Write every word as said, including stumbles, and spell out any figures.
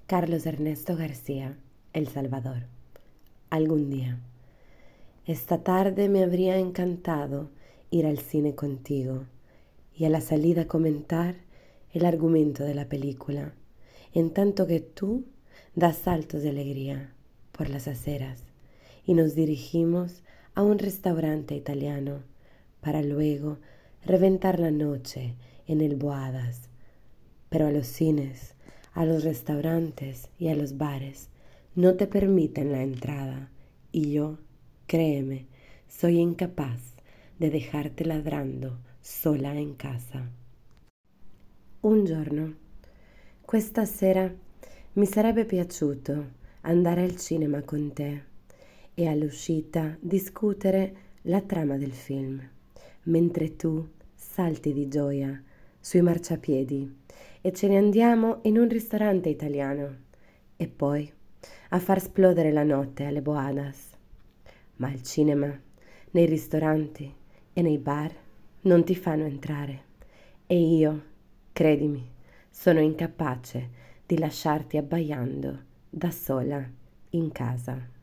Carlos Ernesto García, El Salvador. Algún día. Esta tarde me habría encantado ir al cine contigo y a la salida comentar el argumento de la película, en tanto que tú das saltos de alegría por las aceras y nos dirigimos a un restaurante italiano para luego reventar la noche en el Boadas. Pero a los cines, a los restaurantes y a los bares no te permiten la entrada y yo, créeme, soy incapaz de dejarte ladrando sola in casa. Un giorno, questa sera mi sarebbe piaciuto andare al cinema con te e all'uscita discutere la trama del film, mentre tu salti di gioia sui marciapiedi e ce ne andiamo in un ristorante italiano e poi a far esplodere la notte alle Boadas. Ma al cinema, nei ristoranti e nei bar non ti fanno entrare e io, credimi, sono incapace di lasciarti abbaiando da sola in casa.